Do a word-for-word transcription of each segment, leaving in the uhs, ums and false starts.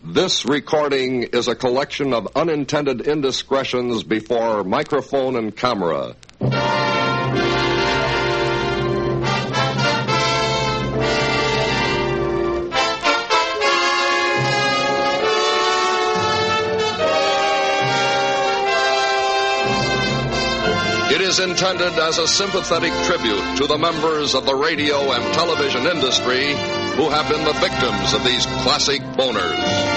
This recording is a collection of unintended indiscretions before microphone and camera. It is intended as a sympathetic tribute to the members of the radio and television industry who have been the victims of these classic boners.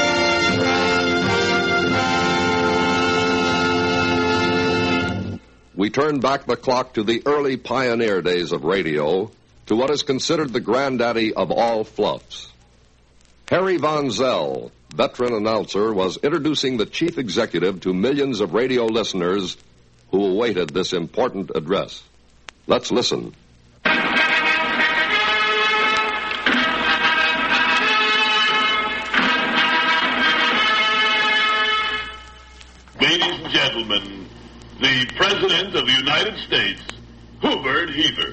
We turn back the clock to the early pioneer days of radio, to what is considered the granddaddy of all fluffs. Harry Von Zell, veteran announcer, was introducing the chief executive to millions of radio listeners who awaited this important address. Let's listen. Ladies and gentlemen, the President of the United States, Hubert Heber.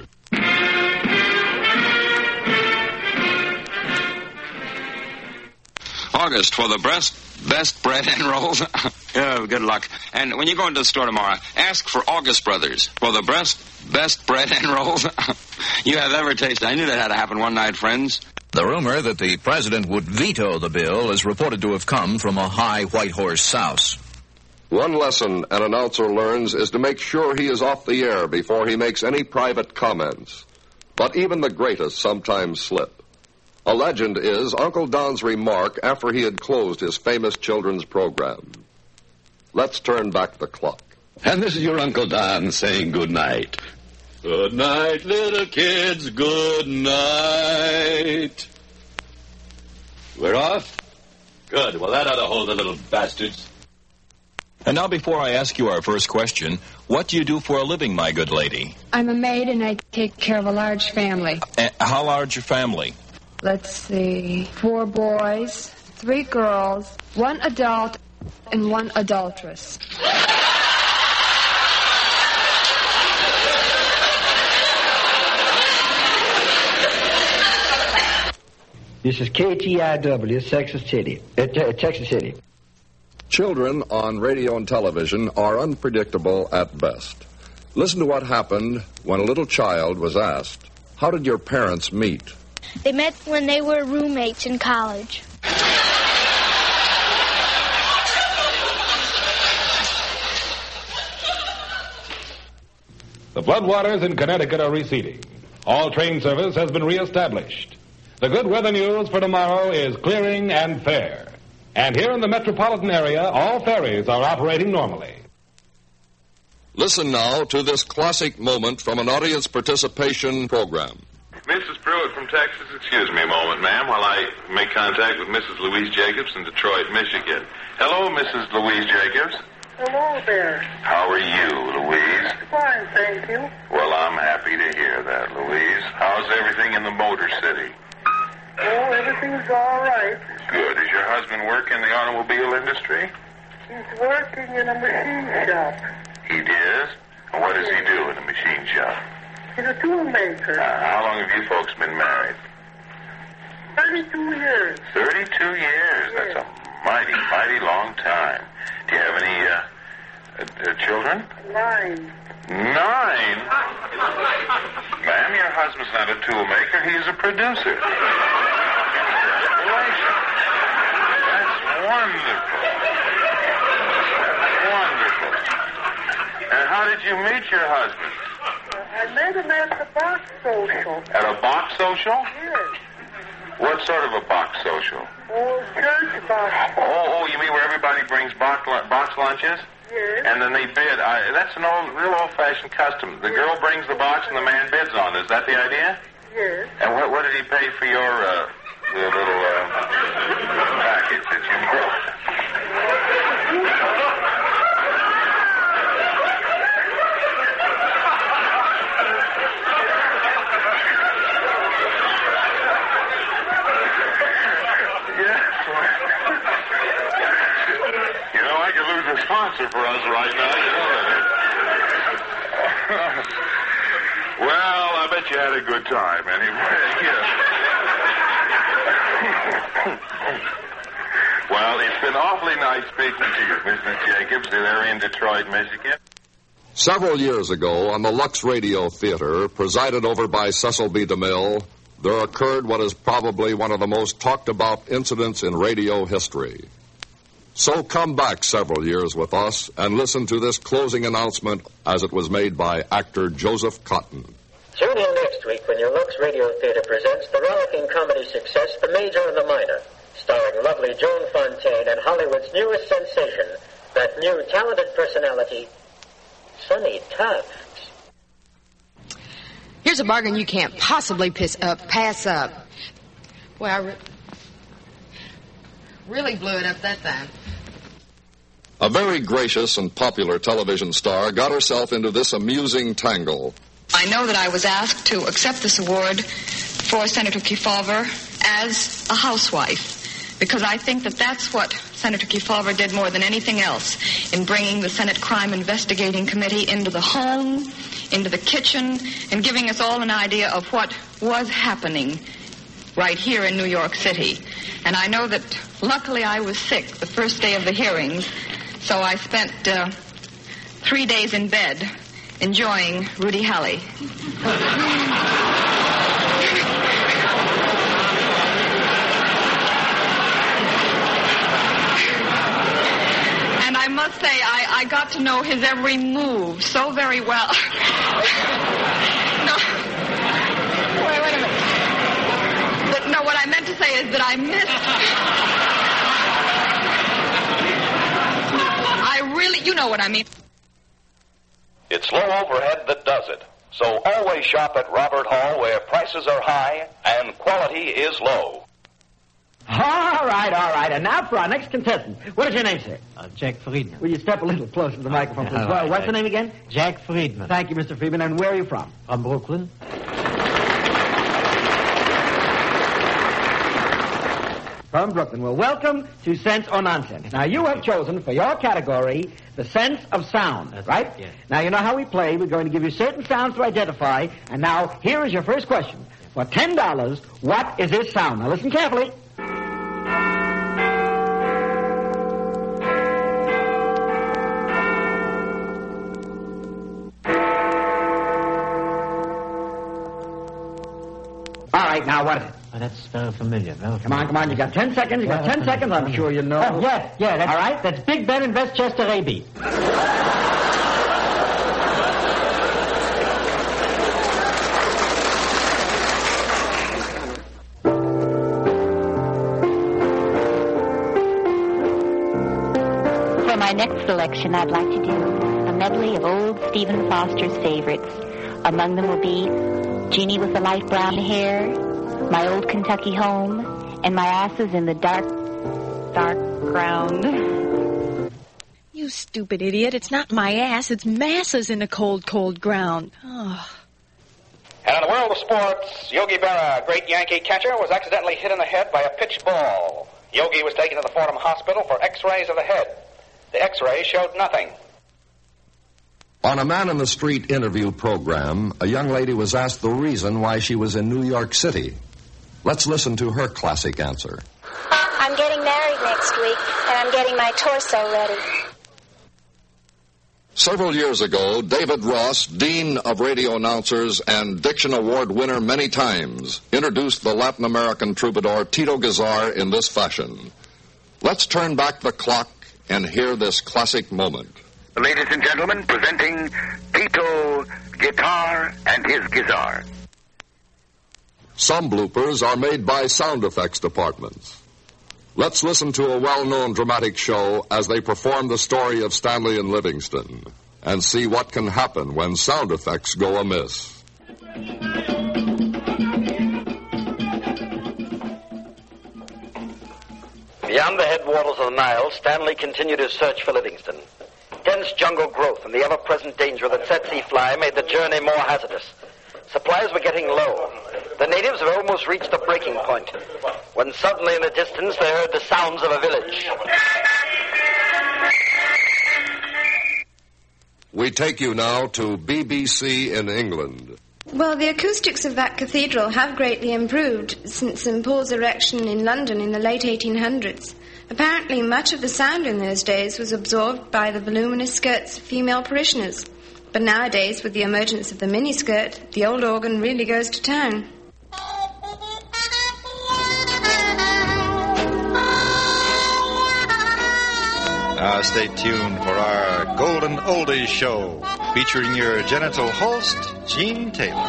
August for the breast, best bread and rolls. Oh, good luck. And when you go into the store tomorrow, ask for August Brothers for the breast, best bread and rolls you have ever tasted. I knew that had to happen one night, friends. The rumor that the president would veto the bill is reported to have come from a high white horse souse. One lesson an announcer learns is to make sure he is off the air before he makes any private comments. But even the greatest sometimes slip. A legend is Uncle Don's remark after he had closed his famous children's program. Let's turn back the clock. And this is your Uncle Don saying good night. Good night, little kids, good night. We're off? Good. Well, that ought to hold the little bastards. And now, before I ask you our first question, what do you do for a living, my good lady? I'm a maid, and I take care of a large family. Uh, how large your family? Let's see. Four boys, three girls, one adult, and one adulteress. This is K T I W, Texas City. Uh, te- Texas City. Children on radio and television are unpredictable at best. Listen to what happened when a little child was asked, "How did your parents meet?" They met when they were roommates in college. The floodwaters in Connecticut are receding. All train service has been reestablished. The good weather news for tomorrow is clearing and fair. And here in the metropolitan area, all ferries are operating normally. Listen now to this classic moment from an audience participation program. Missus Pruitt from Texas, excuse me a moment, ma'am, while I make contact with Missus Louise Jacobs in Detroit, Michigan. Hello, Missus Louise Jacobs. Hello there. How are you, Louise? Fine, thank you. Well, I'm happy to hear that, Louise. How's everything in the Motor City? Oh, everything's all right. Good. Does your husband work in the automobile industry? He's working in a machine shop. He does? And what does he do in the machine shop? He's a tool maker. Uh, how long have you folks been married? Thirty-two years. Thirty-two years? Yes. That's a mighty, mighty long time. Do you have any uh, uh, uh, children? Nine. Nine? Ma'am, your husband's not a tool maker. He's a producer. That's wonderful. That's wonderful. And how did you meet your husband? I met him at the box social. At a box social? Yes. What sort of a box social? Oh, church box. Oh, oh, you mean where everybody brings box, box lunches? Yes. And then they bid. I, that's an old, real old-fashioned custom. The yes. girl brings the box and the man bids on it. Is that the idea? Yes. And what, what did he pay for your uh, the little uh, package that you brought? A sponsor for us right now, you know that. Well, I bet you had a good time anyway. Yeah. Well, it's been awfully nice speaking to you, Missus Jacobs. They're in Detroit, Michigan. Several years ago, on the Lux Radio Theater, presided over by Cecil B. DeMille, there occurred what is probably one of the most talked about incidents in radio history. So come back several years with us and listen to this closing announcement as it was made by actor Joseph Cotton. Tune in next week when your Lux Radio Theater presents the rollicking comedy success, The Major and the Minor, starring lovely Joan Fontaine and Hollywood's newest sensation, that new talented personality, Sonny Tufts. Here's a bargain you can't possibly piss up, pass up. Well, I re- really blew it up that time. A very gracious and popular television star got herself into this amusing tangle. I know that I was asked to accept this award for Senator Kefauver as a housewife, because I think that that's what Senator Kefauver did more than anything else in bringing the Senate Crime Investigating Committee into the home, into the kitchen, and giving us all an idea of what was happening right here in New York City. And I know that luckily I was sick the first day of the hearings, so I spent uh, three days in bed enjoying Rudy Halley. And I must say, I, I got to know his every move so very well. No. Wait, wait a minute. But, no, what I meant to say is that I missed... I really... You know what I mean. It's low overhead that does it. So always shop at Robert Hall, where prices are high and quality is low. All right, all right. And now for our next contestant. What is your name, sir? Uh, Jack Friedman. Will you step a little closer to the microphone, please? All Well, right, what's right. the name again? Jack Friedman. Thank you, Mister Friedman. And where are you from? From Brooklyn. From Brooklyn. Well, welcome to Sense or Nonsense. Now, you have chosen for your category the sense of sound, That's right? right, yes. Now, you know how we play. We're going to give you certain sounds to identify. And now, here is your first question. For ten dollars, what is this sound? Now, listen carefully. All right, now, what is it? Oh, that's very familiar. Very Come on, come on. You got ten seconds. You got Yeah, ten that's seconds. I'm sure you know. Oh, yeah, yeah. That's, All right. That's Big Ben in Westchester Abbey. For my next selection, I'd like to do a medley of old Stephen Foster's favorites. Among them will be Jeannie with the Light Brown Hair, My Old Kentucky Home, and My Asses in the Dark, Dark Ground. You stupid idiot. It's not my ass. It's masses in the cold, cold ground. Oh. And in the world of sports, Yogi Berra, great Yankee catcher, was accidentally hit in the head by a pitched ball. Yogi was taken to the Fordham Hospital for x-rays of the head. The x-rays showed nothing. On a Man in the Street interview program, a young lady was asked the reason why she was in New York City. Let's listen to her classic answer. I'm getting married next week, and I'm getting my torso ready. Several years ago, David Ross, Dean of Radio Announcers and Diction Award winner many times, introduced the Latin American troubadour Tito Gazar in this fashion. Let's turn back the clock and hear this classic moment. Ladies and gentlemen, presenting Tito Guitar and his Guitar. Some bloopers are made by sound effects departments. Let's listen to a well-known dramatic show as they perform the story of Stanley and Livingston and see what can happen when sound effects go amiss. Beyond the headwaters of the Nile, Stanley continued his search for Livingston. Dense jungle growth and the ever-present danger of the tsetse fly made the journey more hazardous. Supplies were getting low. The natives had almost reached the breaking point, when suddenly in the distance they heard the sounds of a village. We take you now to B B C in England. Well, the acoustics of that cathedral have greatly improved since Saint Paul's erection in London in the late eighteen hundreds. Apparently, much of the sound in those days was absorbed by the voluminous skirts of female parishioners. But nowadays, with the emergence of the miniskirt, the old organ really goes to town. Now stay tuned for our Golden Oldies show, featuring your genital host, Gene Taylor.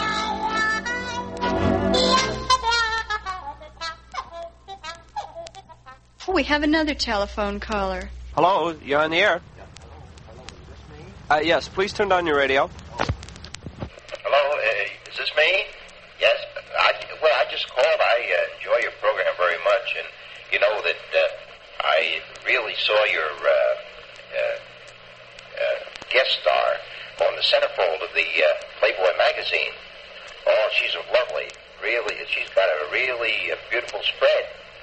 Oh, we have another telephone caller. Hello, you're on the air. Uh, yes, please turn down your radio. Hello, uh, is this me? Yes. I, well, I just called. I uh, enjoy your program very much, and you know that uh, I really saw your uh, uh, uh, guest star on the centerfold of the uh, Playboy magazine. Oh, she's lovely. Really, she's got a really uh, beautiful spread.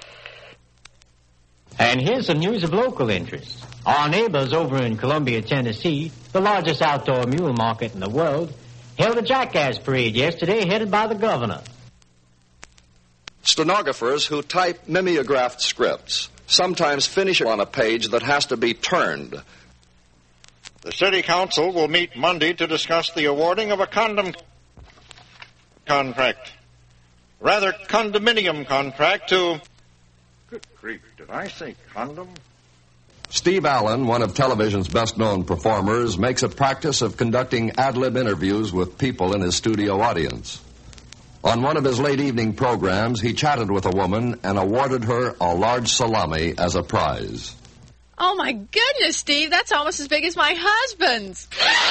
And here's some news of local interest. Our neighbors over in Columbia, Tennessee, the largest outdoor mule market in the world, held a jackass parade yesterday headed by the governor. Stenographers who type mimeographed scripts sometimes finish on a page that has to be turned. The City Council will meet Monday to discuss the awarding of a condom contract. Rather, condominium contract to... Good grief, did I say condom? Steve Allen, one of television's best-known performers, makes a practice of conducting ad-lib interviews with people in his studio audience. On one of his late-evening programs, he chatted with a woman and awarded her a large salami as a prize. Oh, my goodness, Steve, that's almost as big as my husband's.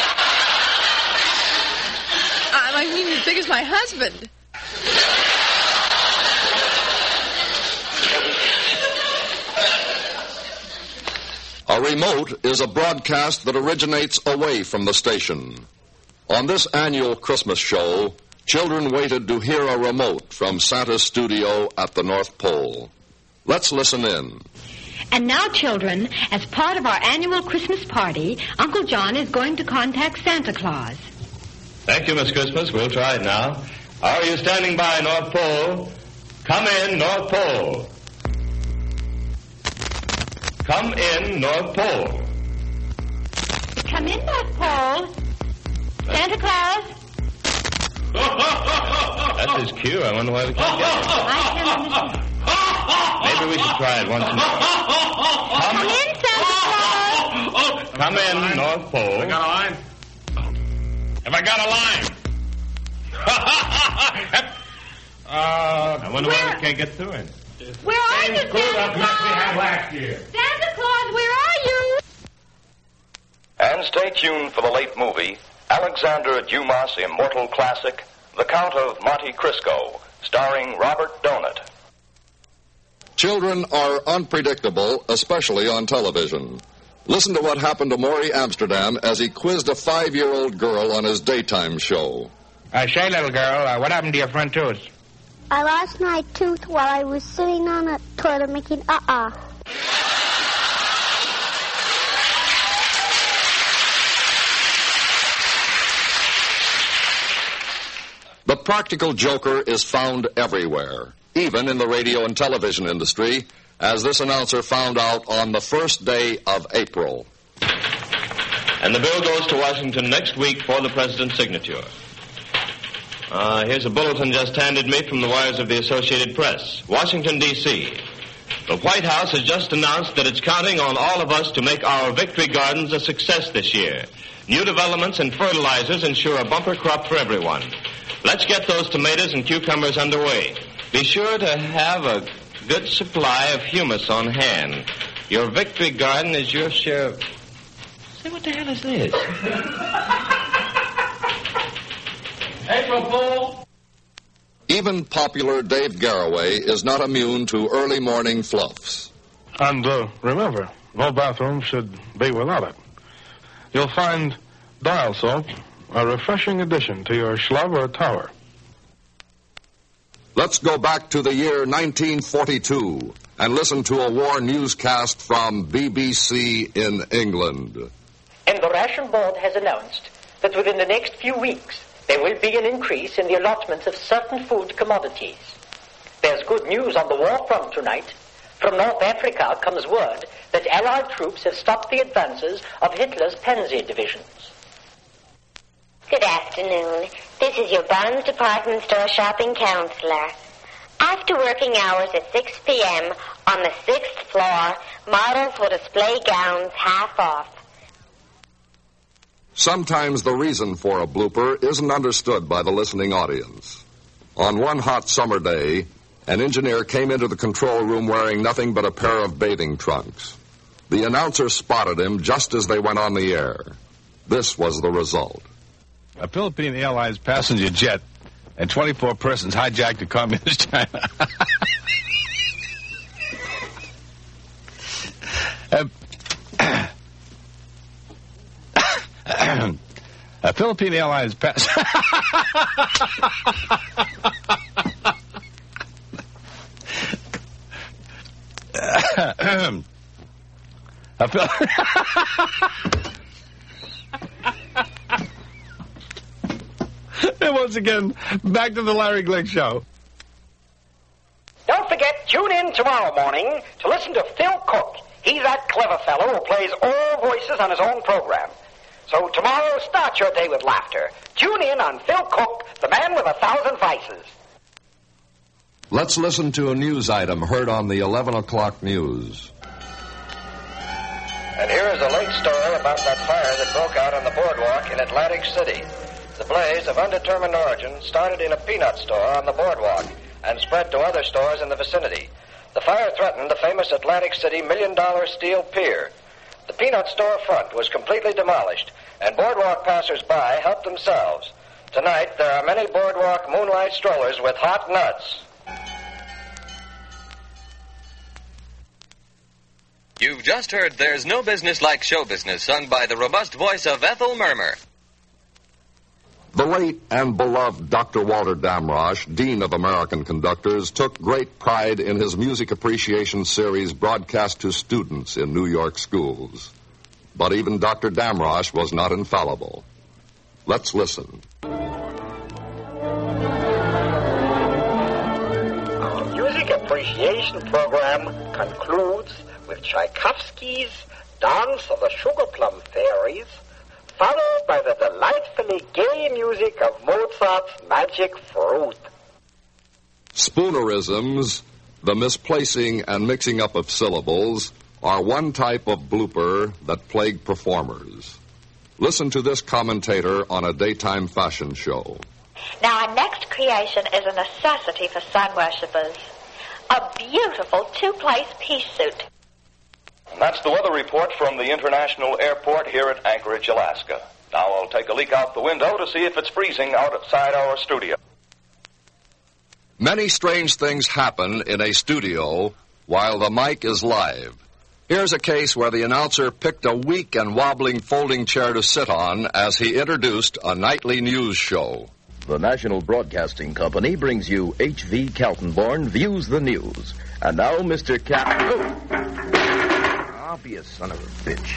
I mean, as big as my husband. A remote is a broadcast that originates away from the station. On this annual Christmas show, children waited to hear a remote from Santa's studio at the North Pole. Let's listen in. And now, children, as part of our annual Christmas party, Uncle John is going to contact Santa Claus. Thank you, Miss Christmas. We'll try it now. Are you standing by, North Pole? Come in, North Pole. Come in, North Pole. Come in, North Pole. Santa Claus. That's his cue. I wonder why we can't get it. I can't understand. Maybe we should try it once more. Come in, Santa Claus. Come in, North Pole. Have I got a line? Have I got a line? uh, I wonder why we can't get through it. Where are you, Santa Claus? We had last year. Santa Claus, where are you? And stay tuned for the late movie, Alexander Dumas' immortal classic, The Count of Monte Cristo, starring Robert Donat. Children are unpredictable, especially on television. Listen to what happened to Maury Amsterdam as he quizzed a five-year-old girl on his daytime show. Uh, say, little girl, uh, what happened to your front tooth? I lost my tooth while I was sitting on a toilet making uh-uh. The practical joker is found everywhere, even in the radio and television industry, as this announcer found out on the first day of April. And the bill goes to Washington next week for the president's signature. Uh, here's a bulletin just handed me from the wires of the Associated Press. Washington, D C The White House has just announced that it's counting on all of us to make our Victory Gardens a success this year. New developments in fertilizers ensure a bumper crop for everyone. Let's get those tomatoes and cucumbers underway. Be sure to have a good supply of humus on hand. Your Victory Garden is your share of... Say, what the hell is this? April Fool! Even popular Dave Garroway is not immune to early morning fluffs. And uh, remember, no bathroom should be without it. You'll find dial soap a refreshing addition to your schlub or tower. Let's go back to the year nineteen forty-two and listen to a war newscast from B B C in England. And the Ration Board has announced that within the next few weeks there will be an increase in the allotments of certain food commodities. There's good news on the war front tonight. From North Africa comes word that Allied troops have stopped the advances of Hitler's Panzer divisions. Good afternoon. This is your Bonds Department Store shopping counselor. After working hours at six p.m. on the sixth floor, models will display gowns half off. Sometimes the reason for a blooper isn't understood by the listening audience. On one hot summer day, an engineer came into the control room wearing nothing but a pair of bathing trunks. The announcer spotted him just as they went on the air. This was the result. A Philippine Airlines passenger jet and twenty-four persons hijacked a communist China. uh, a Philippine Airlines passenger... I feel... And once again, back to the Larry Glick Show. Don't forget, tune in tomorrow morning to listen to Phil Cook. He's that clever fellow who plays all voices on his own program. So tomorrow, start your day with laughter. Tune in on Phil Cook, the man with a thousand vices. Let's listen to a news item heard on the eleven o'clock news. And here is a late story about that fire that broke out on the boardwalk in Atlantic City. The blaze of undetermined origin started in a peanut store on the boardwalk and spread to other stores in the vicinity. The fire threatened the famous Atlantic City million-dollar steel pier. The peanut store front was completely demolished, and boardwalk passers-by helped themselves. Tonight, there are many boardwalk moonlight strollers with hot nuts. You've just heard There's No Business Like Show Business, sung by the robust voice of Ethel Mermer. The late and beloved Doctor Walter Damrosch, Dean of American Conductors, took great pride in his music appreciation series broadcast to students in New York schools. But even Doctor Damrosch was not infallible. Let's listen. Our music appreciation program concludes with Tchaikovsky's Dance of the Sugar Plum Fairies, followed by the delightfully gay music of Mozart's Magic Fruit. Spoonerisms, the misplacing and mixing up of syllables, are one type of blooper that plague performers. Listen to this commentator on a daytime fashion show. Now, our next creation is a necessity for sun worshippers. A beautiful two-place peace suit. And that's the weather report from the International Airport here at Anchorage, Alaska. Now I'll take a leak out the window to see if it's freezing outside our studio. Many strange things happen in a studio while the mic is live. Here's a case where the announcer picked a weak and wobbling folding chair to sit on as he introduced a nightly news show. The National Broadcasting Company brings you H V Kaltenborn Views the News. And now, Mister Cap... Oh. I'll be a son of a bitch.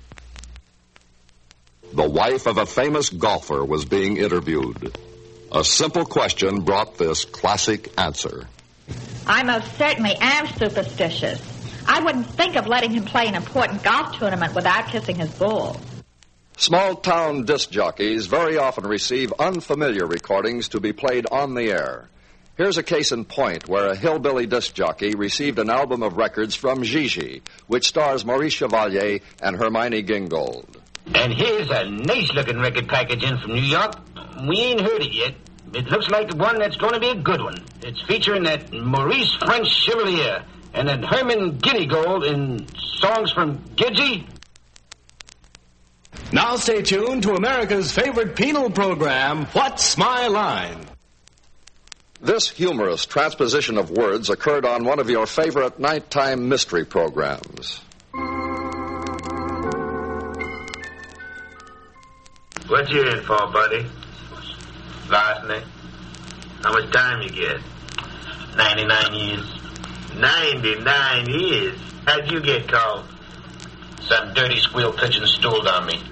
The wife of a famous golfer was being interviewed. A simple question brought this classic answer. I most certainly am superstitious. I wouldn't think of letting him play an important golf tournament without kissing his bull. Small-town disc jockeys very often receive unfamiliar recordings to be played on the air. Here's a case in point where a hillbilly disc jockey received an album of records from Gigi, which stars Maurice Chevalier and Hermione Gingold. And here's a nice-looking record package in from New York. We ain't heard it yet. It looks like the one that's going to be a good one. It's featuring that Maurice French Chevalier and that Herman Gingold in songs from Gigi. Now stay tuned to America's favorite penal program, What's My Line? This humorous transposition of words occurred on one of your favorite nighttime mystery programs. What you in for, buddy? Larceny? How much time you get? Ninety-nine years. Ninety-nine years? How'd you get caught? Some dirty squeal pigeon stooled on me.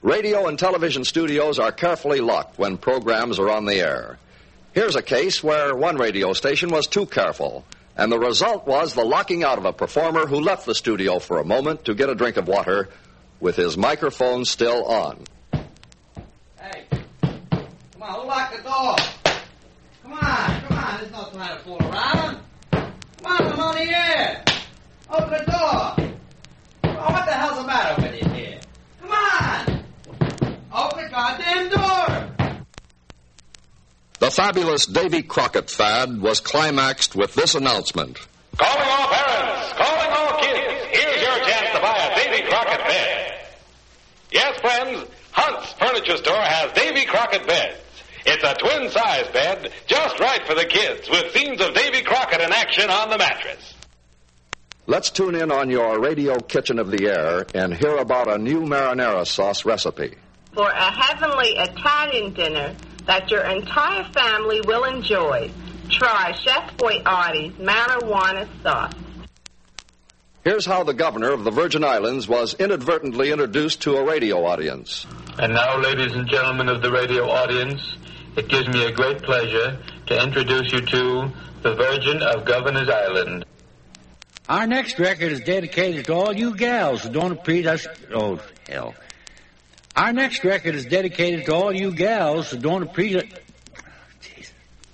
Radio and television studios are carefully locked when programs are on the air. Here's a case where one radio station was too careful, and the result was the locking out of a performer who left the studio for a moment to get a drink of water with his microphone still on. Hey, come on, who locked the door? Come on, come on, there's no time to fool around. Come on, I'm on the air. Open the door. Oh, what the hell's the matter with you here? Come on. Open the goddamn door. The fabulous Davy Crockett fad was climaxed with this announcement. Calling all parents, calling all kids, here's your chance to buy a Davy Crockett bed. Yes, friends, Hunt's Furniture Store has Davy Crockett beds. It's a twin-size bed, just right for the kids, with scenes of Davy Crockett in action on the mattress. Let's tune in on your radio kitchen of the air and hear about a new marinara sauce recipe. For a heavenly Italian dinner that your entire family will enjoy, try Chef Boyardi's marijuana sauce. Here's how the governor of the Virgin Islands was inadvertently introduced to a radio audience. And now, ladies and gentlemen of the radio audience, it gives me a great pleasure to introduce you to the Virgin of Governor's Island. Our next record is dedicated to all you gals who don't appreciate us. Oh, hell. Our next record is dedicated to all you gals who don't appreciate. Jeez.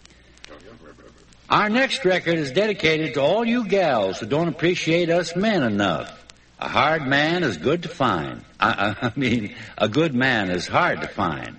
Our next record is dedicated to all you gals who don't appreciate us men enough. A hard man is good to find. I, I mean, a good man is hard to find.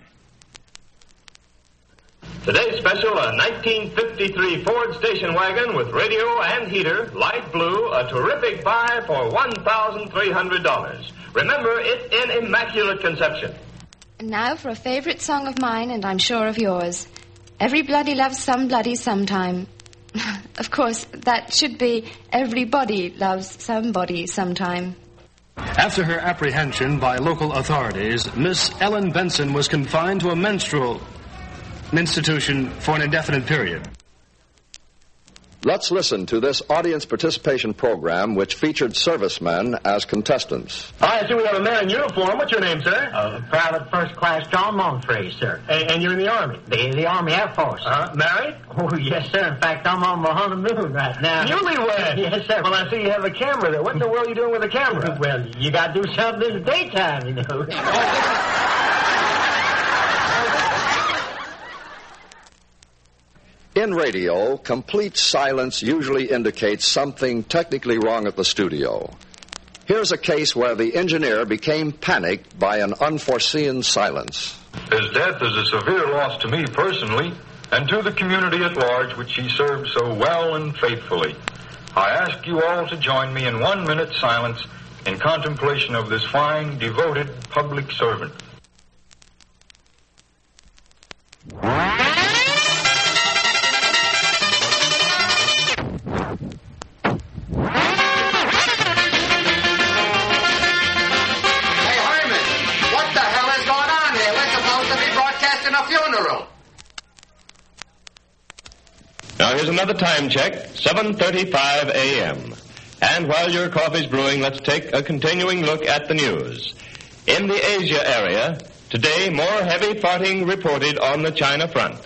Today's special, a nineteen fifty-three Ford station wagon with radio and heater, light blue, a terrific buy for one thousand three hundred dollars. Remember, it's in immaculate conception. And now for a favorite song of mine, and I'm sure of yours. Every bloody loves some bloody sometime. Of course, that should be everybody loves somebody sometime. After her apprehension by local authorities, Miss Ellen Benson was confined to a menstrual institution for an indefinite period. Let's listen to this audience participation program which featured servicemen as contestants. I see we have a man in uniform. What's your name, sir? Uh, Private First Class John Monfrey, sir. And, and you're in the Army? The, the Army Air Force. Uh, married? Oh, yes, sir. In fact, I'm on my honeymoon right now. Newlywed? Yes, sir. Well, I see you have a camera there. What in the world are you doing with a camera? Well, you got to do something in the daytime, you know. In radio, complete silence usually indicates something technically wrong at the studio. Here's a case where the engineer became panicked by an unforeseen silence. His death is a severe loss to me personally, and to the community at large, which he served so well and faithfully. I ask you all to join me in one minute's silence in contemplation of this fine, devoted public servant. Now here's another time check, seven thirty-five a.m. And while your coffee's brewing, let's take a continuing look at the news. In the Asia area, today more heavy fighting reported on the China front.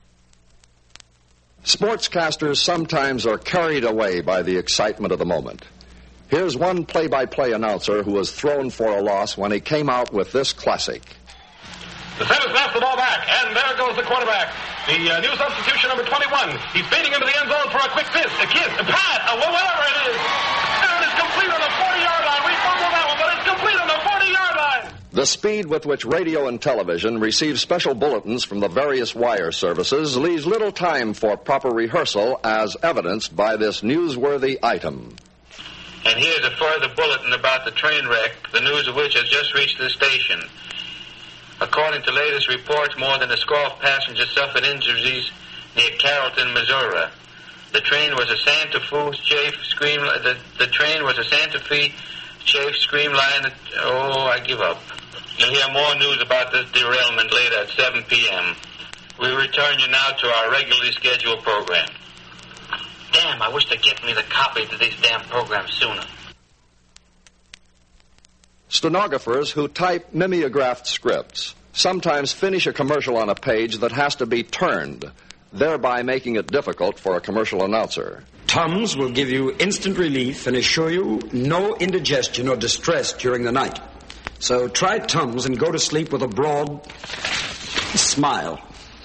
Sportscasters sometimes are carried away by the excitement of the moment. Here's one play-by-play announcer who was thrown for a loss when he came out with this classic. The center snaps the ball back, and there goes the quarterback. The uh, new substitution, number twenty-one. He's fading into the end zone for a quick fist, a kiss, a pat, a whatever it is. And it is complete on the forty-yard line. We fumbled that one, but it's complete on the forty-yard line. The speed with which radio and television receive special bulletins from the various wire services leaves little time for proper rehearsal, as evidenced by this newsworthy item. And here's a further bulletin about the train wreck, the news of which has just reached the station. According to latest reports, more than a score of passengers suffered injuries near Carrollton, Missouri. The train was a Santa Fe chafe scream. The, the train was a Santa Fe chafe streamline. Oh, I give up. You'll hear more news about this derailment later at seven p.m. We return you now to our regularly scheduled program. Damn, I wish they'd get me the copy to these damn programs sooner. Stenographers who type mimeographed scripts sometimes finish a commercial on a page that has to be turned, thereby making it difficult for a commercial announcer. Tums will give you instant relief and assure you no indigestion or distress during the night. So try Tums and go to sleep with a broad smile.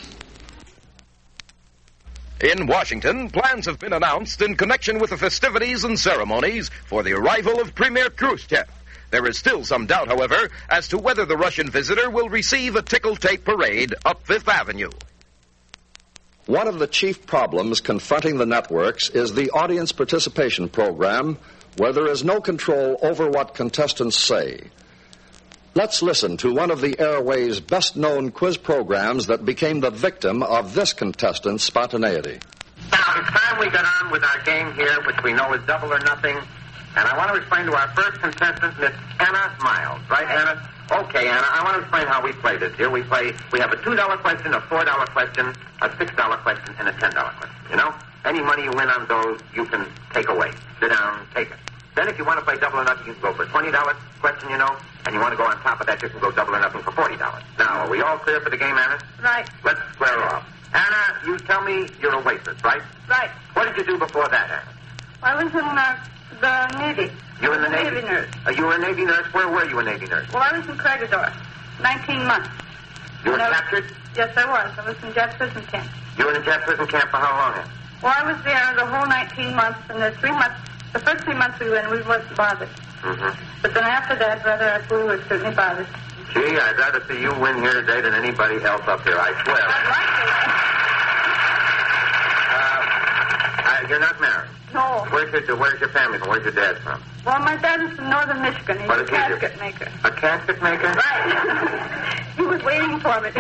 In Washington, plans have been announced in connection with the festivities and ceremonies for the arrival of Premier Khrushchev. There is still some doubt, however, as to whether the Russian visitor will receive a tickle-tape parade up Fifth Avenue. One of the chief problems confronting the networks is the audience participation program, where there is no control over what contestants say. Let's listen to one of the airways' best-known quiz programs that became the victim of this contestant's spontaneity. Now, it's time we got on with our game here, which we know is double or nothing. And I want to explain to our first contestant, Miss Anna Miles. Right, Anna? Okay, Anna, I want to explain how we play this here. We play, we have a two dollar question, a four dollar question, a six dollar question, and a ten dollar question. You know? Any money you win on those, you can take away. Sit down, take it. Then if you want to play double or nothing, you can go for a twenty dollar question, you know, and you want to go on top of that, you can go double or nothing for forty dollars. Now, are we all clear for the game, Anna? Right. Let's square off. Anna, you tell me you're a waitress, right? Right. What did you do before that, Anna? I was in uh, the Navy. You were in the Navy? Navy nurse. Uh, you were a Navy nurse? Where were you a Navy nurse? Well, I was in Corregidor. nineteen months. You were And I was- captured? Yes, I was. I was in Jet Prison Camp. You were in a Jet Prison Camp for how long, Anna? Well, I was there the whole nineteen months, and the three months, the first three months we were in, we weren't bothered. Mm-hmm. But then after that, brother, we were certainly bothered. Gee, I'd rather see you win here today than anybody else up here, I swear. uh, uh, you're not married? No. Where's your, where's your family from? Where's your dad from? Well, my dad is from northern Michigan. He's What a does he do? casket maker. A casket maker? Right. He was waiting for me.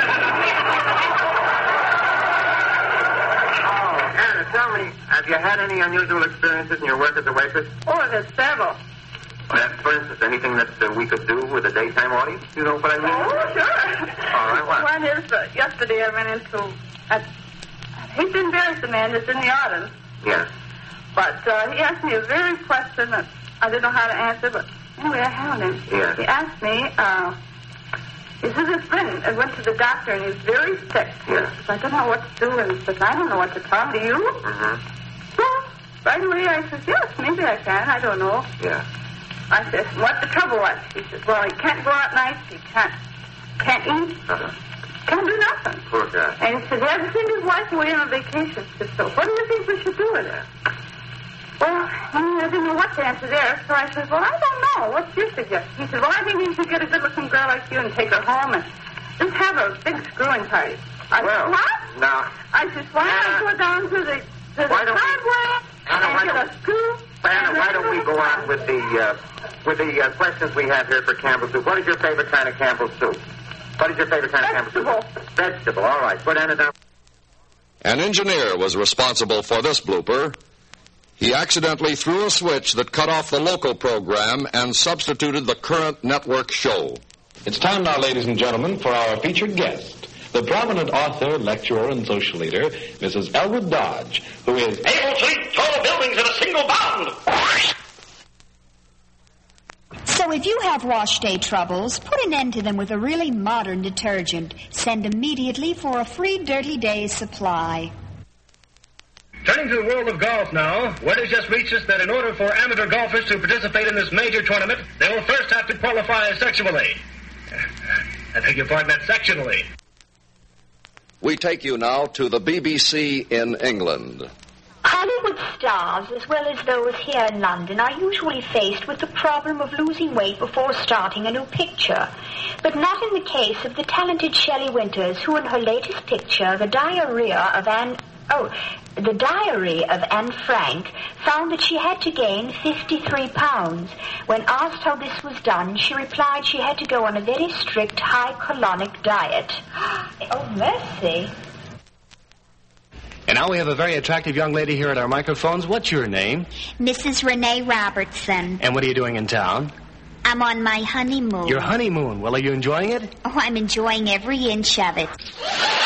Oh, Anna, tell me, have you had any unusual experiences in your work as a waitress? Oh, there's several. Uh, for instance, anything that uh, we could do with a daytime audience? You know what I mean? Oh, sure. All right, what? One is, uh, yesterday I ran into, a, he's to embarrass the man that's in the audience, Yes. but uh, he asked me a very question that I didn't know how to answer, but anyway, I found him. Yes. He asked me, uh, he says his friend I went to the doctor and he's very sick. Yes. I don't know what to do, and he says, I don't know what to tell him. Do you? Mm-hmm. Well, right away I says, yes, maybe I can. I don't know. Yeah. I said, what the trouble was? He said, well, he can't go out nights. He can't, can't eat. Uh-huh. Can't do nothing. Poor guy. And he said, he hasn't seen his wife away on a vacation. He said, so what do you think we should do with her? Well, I didn't know what to answer there, so I said, well, I don't know. What's your suggestion? He said, well, I think we should get a good-looking girl like you and take her home and just have a big screwing party. I Well, said, what? now, I said, why don't I go down to the, to the Why don't we- driveway Anna, why and get don't- a screw? Anna, why don't we go on with the uh, with the uh, questions we have here for Campbell soup? What is your favorite kind of Campbell soup? What is your favorite kind of Campbell soup? Vegetable. All right. Put Anna down. An engineer was responsible for this blooper. He accidentally threw a switch that cut off the local program and substituted the current network show. It's time now, ladies and gentlemen, for our featured guest, the prominent author, lecturer, and social leader, Missus Elwood Dodge, who is able to leap tall buildings in a single bound. So if you have wash day troubles, put an end to them with a really modern detergent. Send immediately for a free Dirty Days supply. Turning to the world of golf now, word has just reached us that in order for amateur golfers to participate in this major tournament, they will first have to qualify sexually. I beg your pardon, that's sectionally. We take you now to the B B C in England. Hollywood stars, as well as those here in London, are usually faced with the problem of losing weight before starting a new picture. But not in the case of the talented Shelley Winters, who in her latest picture, The Diarrhea of Anne... Oh, The Diary of Anne Frank, found that she had to gain fifty-three pounds. When asked how this was done, she replied she had to go on a very strict high colonic diet. Oh, mercy. And now we have a very attractive young lady here at our microphones. What's your name? Missus Renee Robertson. And what are you doing in town? I'm on my honeymoon. Your honeymoon. Well, are you enjoying it? Oh, I'm enjoying every inch of it.